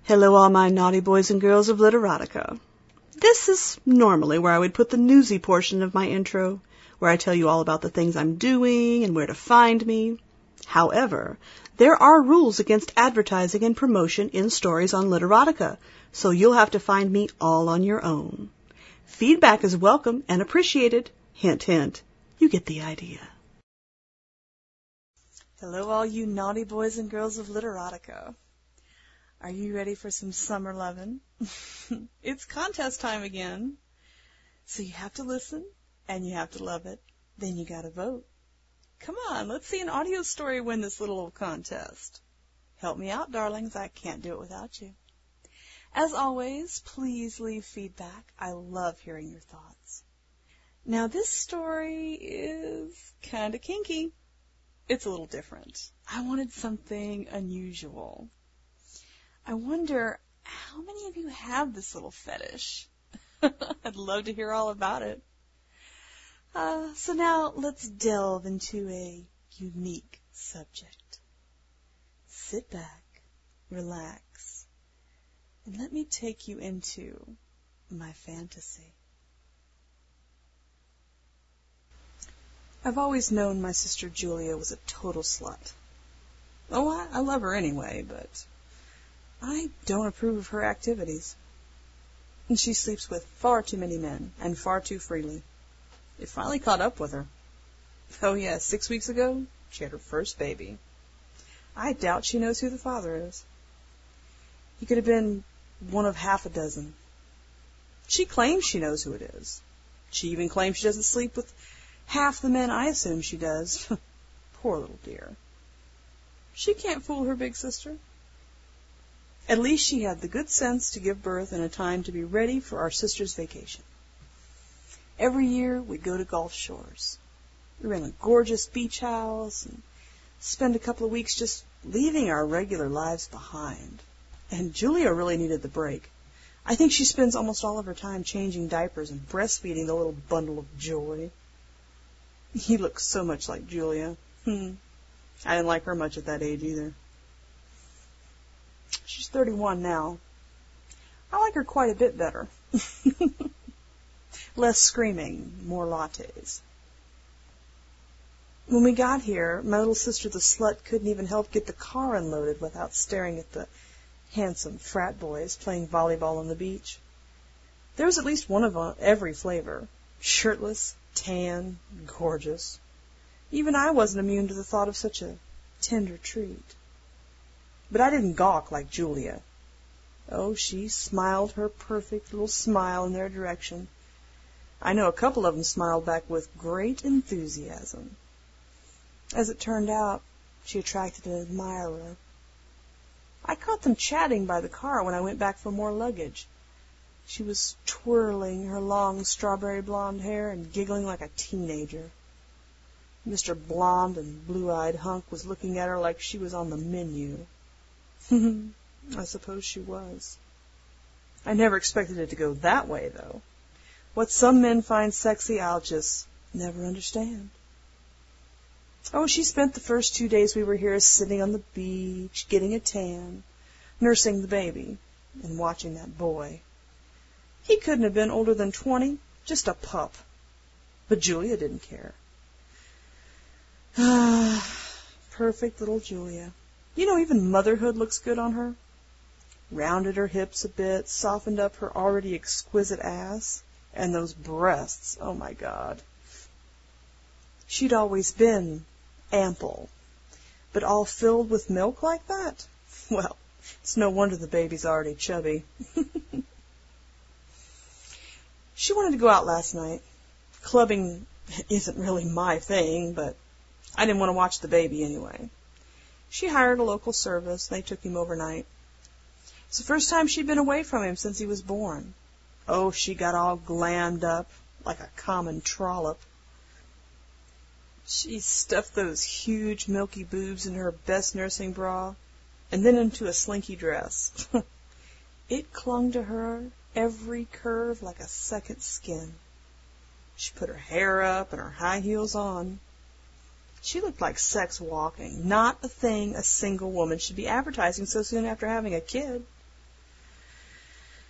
Hello, all my naughty boys and girls of Literotica. This is normally where I would put the newsy portion of my intro, where I tell you all about the things I'm doing and where to find me. However, there are rules against advertising and promotion in stories on Literotica, so you'll have to find me all on your own. Feedback is welcome and appreciated. Hint, hint. You get the idea. Hello, all you naughty boys and girls of Literotica. Are you ready for some summer lovin'? It's contest time again. So you have to listen, and you have to love it. Then you gotta vote. Come on, let's see an audio story win this little old contest. Help me out, darlings. I can't do it without you. As always, please leave feedback. I love hearing your thoughts. Now, this story is kinda kinky. It's a little different. I wanted something unusual. I wonder, how many of you have this little fetish? I'd love to hear all about it. So now let's delve into a unique subject. Sit back, relax, and let me take you into my fantasy. I've always known my sister Julia was a total slut. Oh, I love her anyway, but I don't approve of her activities. And she sleeps with far too many men, and far too freely. It finally caught up with her. Oh yeah, 6 weeks ago, she had her first baby. I doubt she knows who the father is. He could have been one of half a dozen. She claims she knows who it is. She even claims she doesn't sleep with half the men I assume she does. Poor little dear. She can't fool her big sister. At least she had the good sense to give birth in a time to be ready for our sister's vacation. Every year we'd go to Gulf Shores. We rent a gorgeous beach house and spend a couple of weeks just leaving our regular lives behind. And Julia really needed the break. I think she spends almost all of her time changing diapers and breastfeeding the little bundle of joy. He looks so much like Julia. I didn't like her much at that age either. She's 31 now. I like her quite a bit better. Less screaming, more lattes. When we got here, my little sister the slut couldn't even help get the car unloaded without staring at the handsome frat boys playing volleyball on the beach. There was at least one of every flavor. Shirtless, tan, gorgeous. Even I wasn't immune to the thought of such a tender treat. But I didn't gawk like Julia. Oh, she smiled her perfect little smile in their direction. I know a couple of them smiled back with great enthusiasm. As it turned out, she attracted an admirer. I caught them chatting by the car when I went back for more luggage. She was twirling her long strawberry blonde hair and giggling like a teenager. Mr. Blonde and blue-eyed hunk was looking at her like she was on the menu. I suppose she was. I never expected it to go that way, though. What some men find sexy, I'll just never understand. Oh, she spent the first 2 days we were here sitting on the beach, getting a tan, nursing the baby, and watching that boy. He couldn't have been older than 20, just a pup. But Julia didn't care. Perfect little Julia. You know, even motherhood looks good on her. Rounded her hips a bit, softened up her already exquisite ass, and those breasts, oh my God. She'd always been ample, but all filled with milk like that? Well, it's no wonder the baby's already chubby. She wanted to go out last night. Clubbing isn't really my thing, but I didn't want to watch the baby anyway. She hired a local service, and they took him overnight. It's the first time she'd been away from him since he was born. Oh, she got all glammed up, like a common trollop. She stuffed those huge milky boobs in her best nursing bra, and then into a slinky dress. It clung to her, every curve like a second skin. She put her hair up and her high heels on. She looked like sex walking, not a thing a single woman should be advertising so soon after having a kid.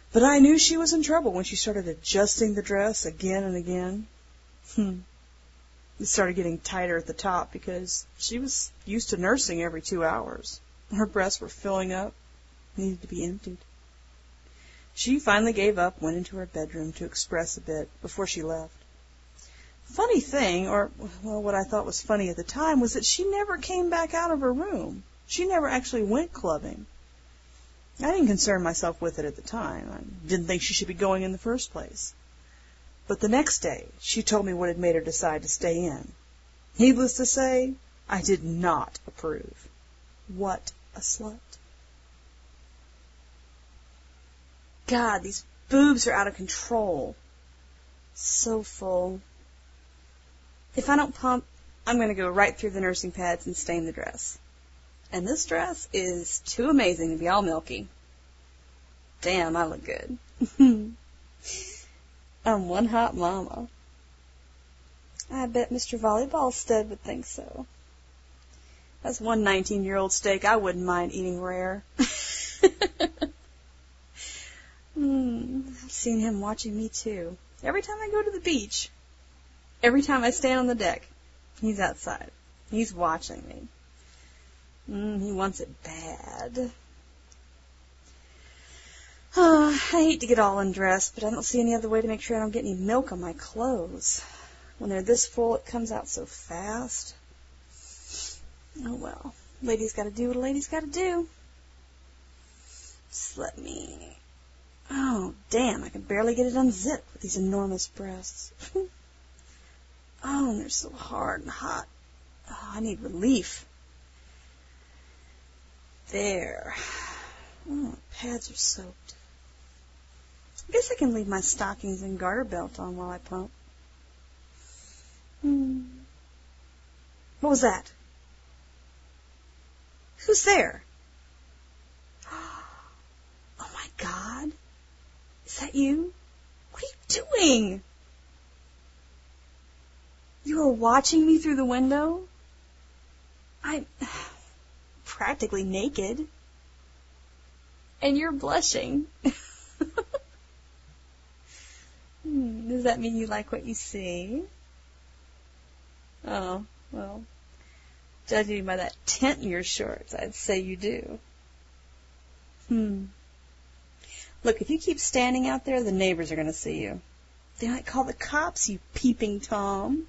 But I knew she was in trouble when she started adjusting the dress again and again. It started getting tighter at the top because she was used to nursing every 2 hours. Her breasts were filling up, needed to be emptied. She finally gave up, went into her bedroom to express a bit before she left. Funny thing, or well, what I thought was funny at the time, was that she never came back out of her room. She never actually went clubbing. I didn't concern myself with it at the time. I didn't think she should be going in the first place. But the next day, she told me what had made her decide to stay in. Needless to say, I did not approve. What a slut. God, these boobs are out of control. So full. If I don't pump, I'm going to go right through the nursing pads and stain the dress. And this dress is too amazing to be all milky. Damn, I look good. I'm one hot mama. I bet Mr. Volleyball Stud would think so. That's one 19-year-old steak I wouldn't mind eating rare. I've seen him watching me too. Every time I go to the beach, every time I stand on the deck, he's outside. He's watching me. He wants it bad. I hate to get all undressed, but I don't see any other way to make sure I don't get any milk on my clothes. When they're this full, it comes out so fast. Oh well, lady's got to do what a lady's got to do. Just let me... Oh, damn, I can barely get it unzipped with these enormous breasts. Oh, and they're so hard and hot. Oh, I need relief. There. Oh, the pads are soaked. I guess I can leave my stockings and garter belt on while I pump. What was that? Who's there? Oh my God. Is that you? What are you doing? You are watching me through the window? I'm practically naked. And you're blushing. Does that mean you like what you see? Oh, well, judging by that tent in your shorts, I'd say you do. Look, if you keep standing out there, the neighbors are going to see you. They might call the cops, you peeping Tom.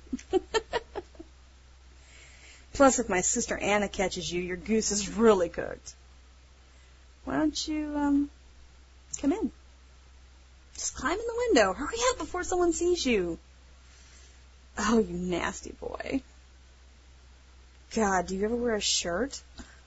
Plus, if my sister Anna catches you, your goose is really cooked. Why don't you, come in? Just climb in the window. Hurry up before someone sees you. Oh, you nasty boy. God, do you ever wear a shirt?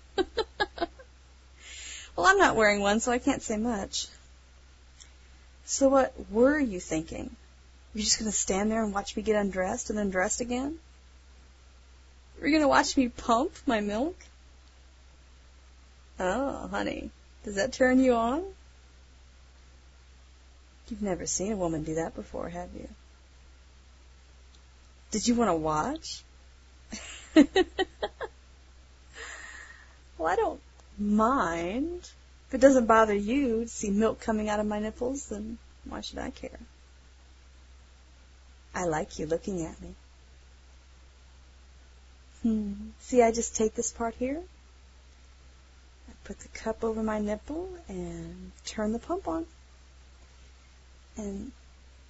Well, I'm not wearing one, so I can't say much. So what were you thinking? You're just going to stand there and watch me get undressed and then dressed again? You're going to watch me pump my milk? Oh, honey, does that turn you on? You've never seen a woman do that before, have you? Did you want to watch? Well, I don't mind. If it doesn't bother you to see milk coming out of my nipples, then why should I care? I like you looking at me. See, I just take this part here. I put the cup over my nipple and turn the pump on. And,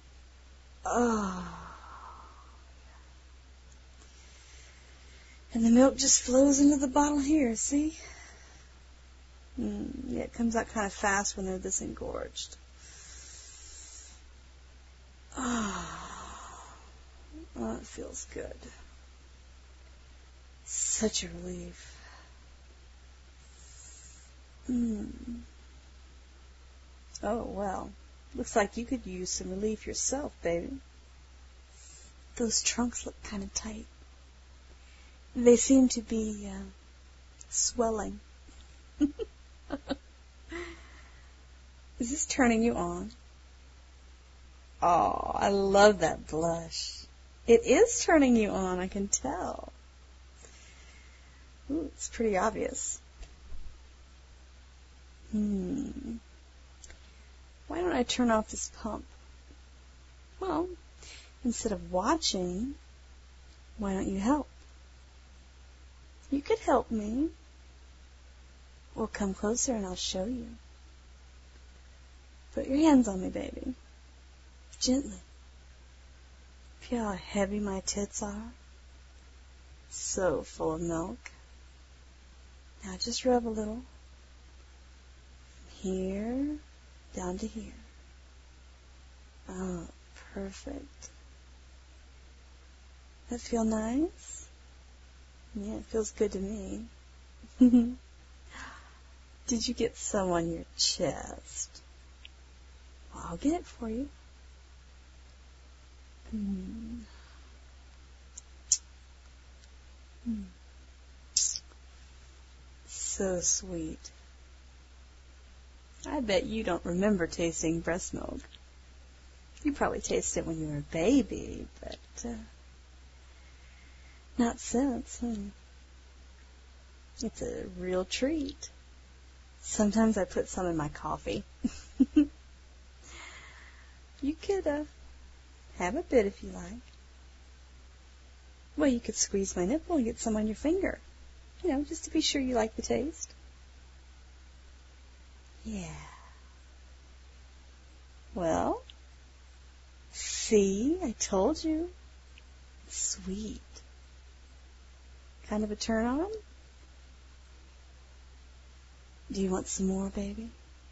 and the milk just flows into the bottle here, see? Yeah, it comes out kind of fast when they're this engorged. Oh, it feels good. Such a relief. Oh, well. Looks like you could use some relief yourself, baby. Those trunks look kind of tight. They seem to be swelling. Is this turning you on? Oh, I love that blush. It is turning you on, I can tell. Ooh, it's pretty obvious. Why don't don't I turn off this pump? Well, instead of watching, why don't you help? You could help me. Well, come closer and I'll show you. Put your hands on me, baby. Gently. Feel how heavy my tits are? So full of milk. Now just rub a little. From here down to here. Oh, perfect. That feel nice? Yeah, it feels good to me. Did you get some on your chest? Well, I'll get it for you. So sweet. I bet you don't remember tasting breast milk. You probably tasted it when you were a baby, but not since. It's a real treat. Sometimes I put some in my coffee. You could have a bit if you like. Well, you could squeeze my nipple and get some on your finger. You know, just to be sure you like the taste. Yeah. Well, see, I told you. Sweet. Kind of a turn on? Do you want some more, baby?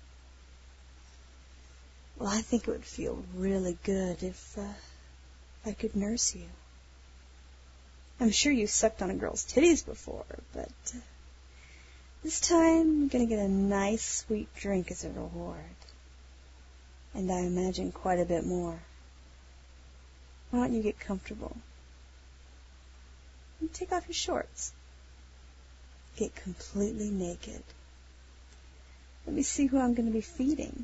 Well, I think it would feel really good if I could nurse you. I'm sure you sucked on a girl's titties before, but this time you're going to get a nice sweet drink as a reward. And I imagine quite a bit more. Why don't you get comfortable? And take off your shorts. Get completely naked. Let me see who I'm going to be feeding.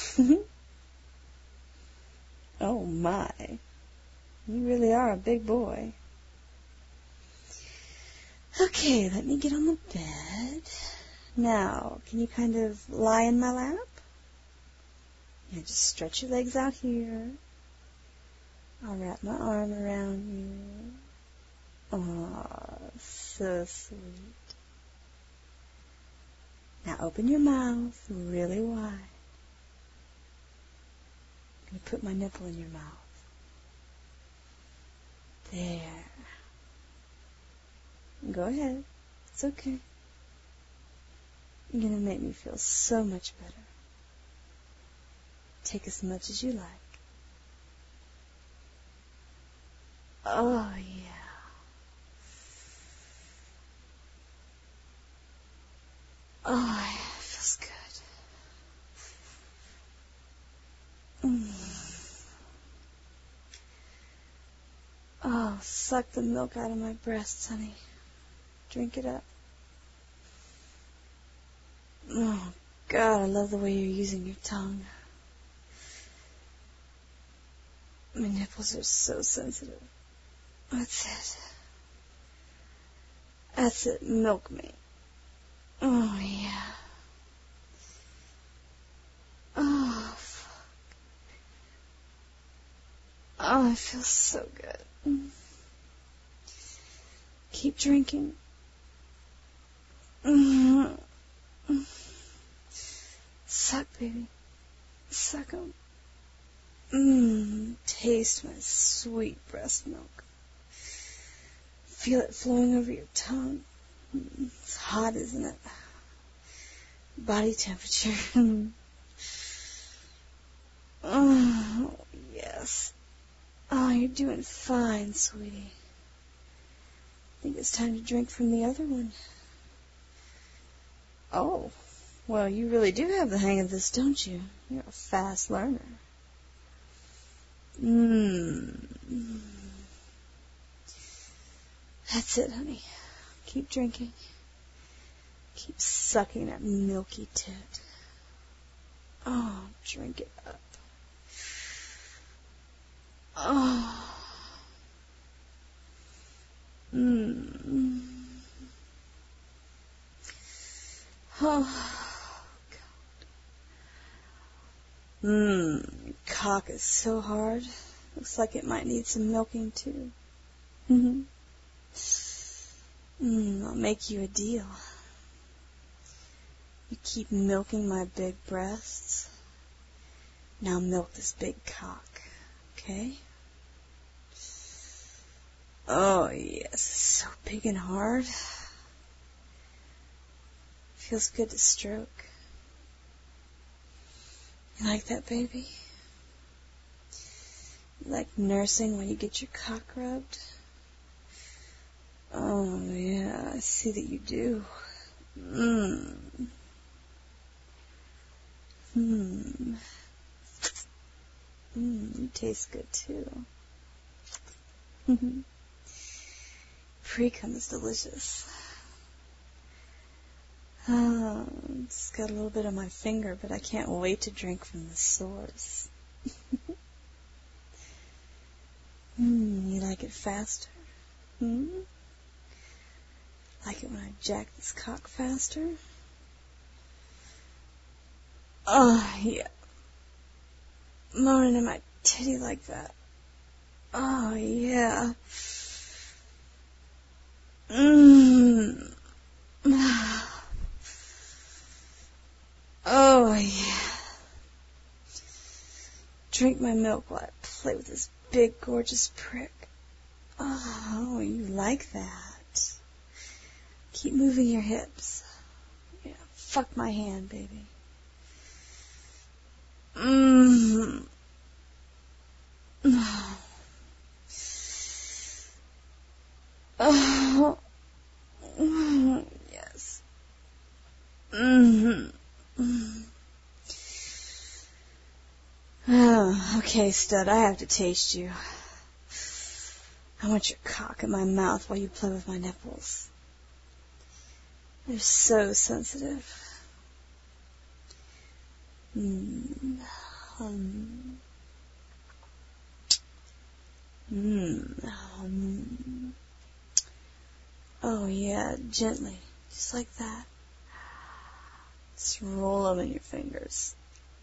Oh my. You really are a big boy. Okay, let me get on the bed. Now, can you kind of lie in my lap? Yeah, just stretch your legs out here. I'll wrap my arm around you. Aw, so sweet. Now open your mouth really wide. I'm going to put my nipple in your mouth. There. Go ahead. It's okay. You're going to make me feel so much better. Take as much as you like. Oh, yeah. Oh, yeah, it feels good. Oh, suck the milk out of my breasts, honey. Drink it up. Oh, God, I love the way you're using your tongue. My nipples are so sensitive. That's it. That's it. Milk me. Oh, yeah. Oh, fuck. Oh, it feels so good. Keep drinking. Suck, baby. Suck 'em. Taste my sweet breast milk. Feel it flowing over your tongue. It's hot, isn't it? Body temperature. Oh, yes. Oh, you're doing fine, sweetie. I think it's time to drink from the other one. Oh, well, you really do have the hang of this, don't you? You're a fast learner. That's it, honey. Keep drinking. Keep sucking that milky tit. Oh, drink it up. Oh. Oh, God. Your cock is so hard. Looks like it might need some milking too. I'll make you a deal. You keep milking my big breasts. Now milk this big cock. Okay? Oh, yes. So big and hard. Feels good to stroke. You like that, baby? You like nursing when you get your cock rubbed? Oh, yeah, I see that you do. You taste good, too. Pre-cum is delicious. It's got a little bit on my finger, but I can't wait to drink from the source. You like it faster? Like it when I jack this cock faster? Oh, yeah. Moaning in my titty like that. Oh, yeah. Oh, yeah. Drink my milk while I play with this big, gorgeous prick. Oh, you like that. Keep moving your hips. Yeah, fuck my hand, baby. Oh, yes. Oh, okay, stud, I have to taste you. I want your cock in my mouth while you play with my nipples. They're so sensitive. Oh, yeah, gently, just like that. Just roll them in your fingers.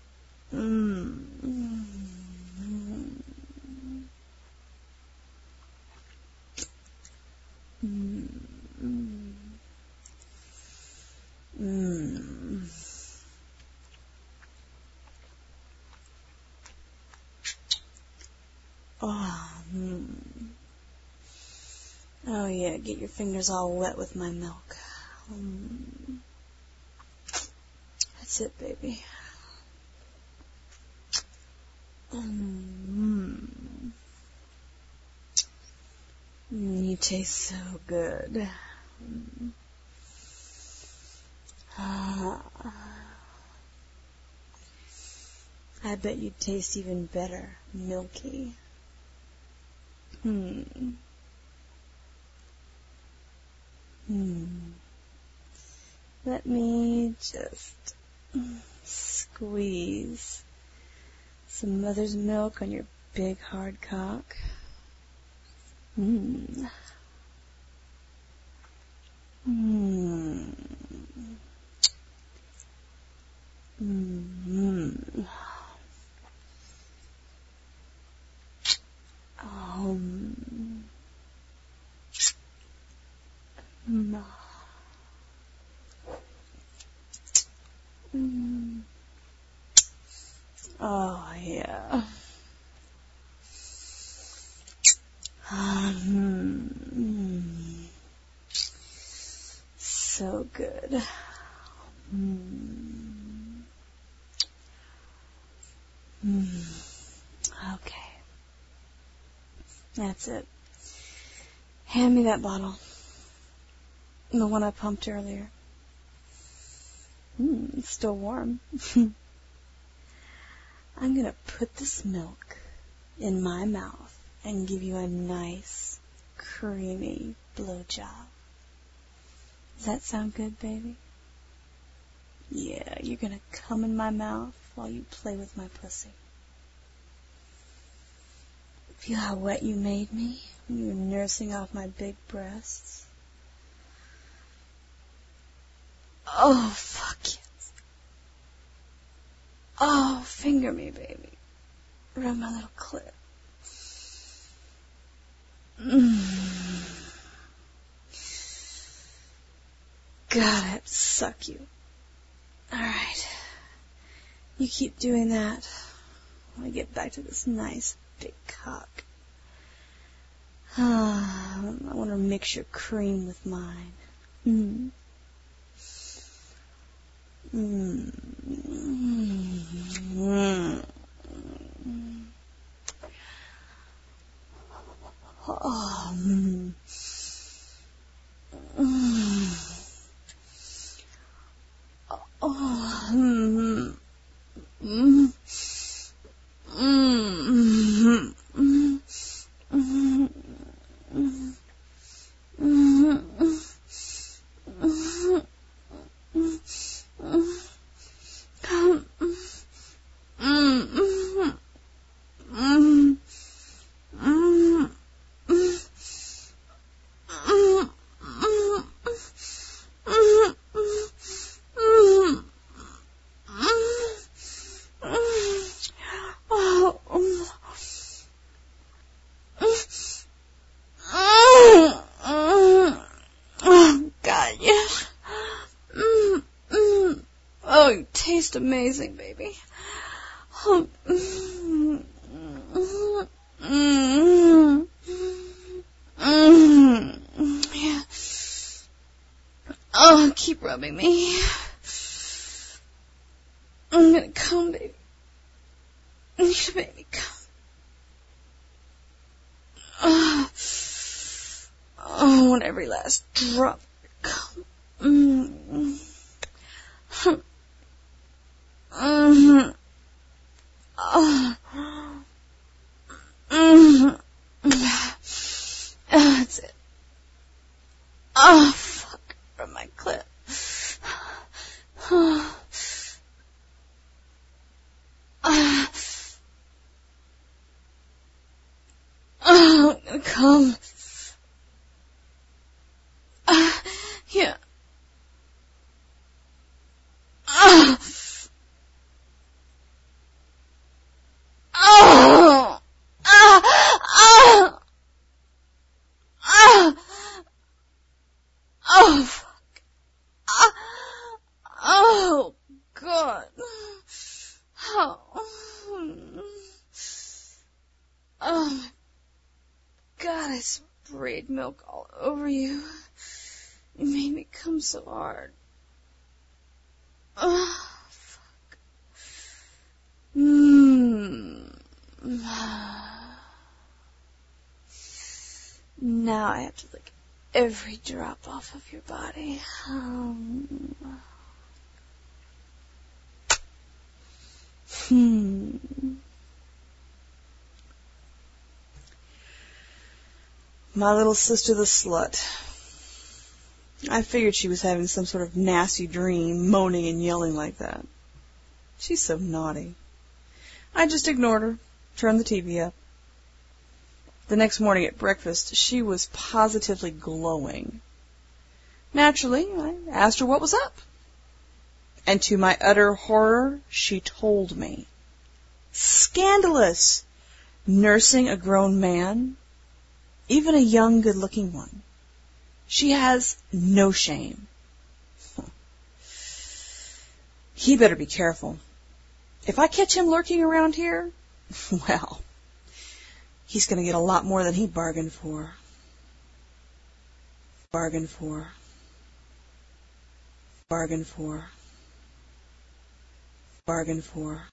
Oh, yeah, get your fingers all wet with my milk. That's it, baby. You taste so good. I bet you taste even better, milky. Let me just squeeze some mother's milk on your big hard cock. Oh, yeah. So good. Okay. That's it. Hand me that bottle. The one I pumped earlier. It's still warm. I'm going to put this milk in my mouth and give you a nice, creamy blowjob. Does that sound good, baby? Yeah, you're going to come in my mouth while you play with my pussy. Feel how wet you made me when you were nursing off my big breasts? Oh, fuck yes. Oh, finger me, baby. Rub my little clit. God, I have to suck you. Alright. You keep doing that. I want to get back to this nice big cock. I want to mix your cream with mine. Oh, you taste amazing, baby. Yeah. Oh, keep rubbing me. I'm gonna come, baby. You should make me come. I want every last drop of cum. That's it. Oh, fuck. From my clit. I'm gonna come. Yeah. Oh, fuck. Oh, God. Oh, my God, I sprayed milk all over you. You made me come so hard. Oh, fuck. Now I have to lick every drop off of your body. My little sister the slut. I figured she was having some sort of nasty dream, moaning and yelling like that. She's so naughty. I just ignored her, turned the TV up. The next morning at breakfast, she was positively glowing. Naturally, I asked her what was up. And to my utter horror, she told me. Scandalous! Nursing a grown man, even a young, good-looking one. She has no shame. He better be careful. If I catch him lurking around here, well, he's going to get a lot more than he bargained for. Bargained for. Bargained for. Bargained for.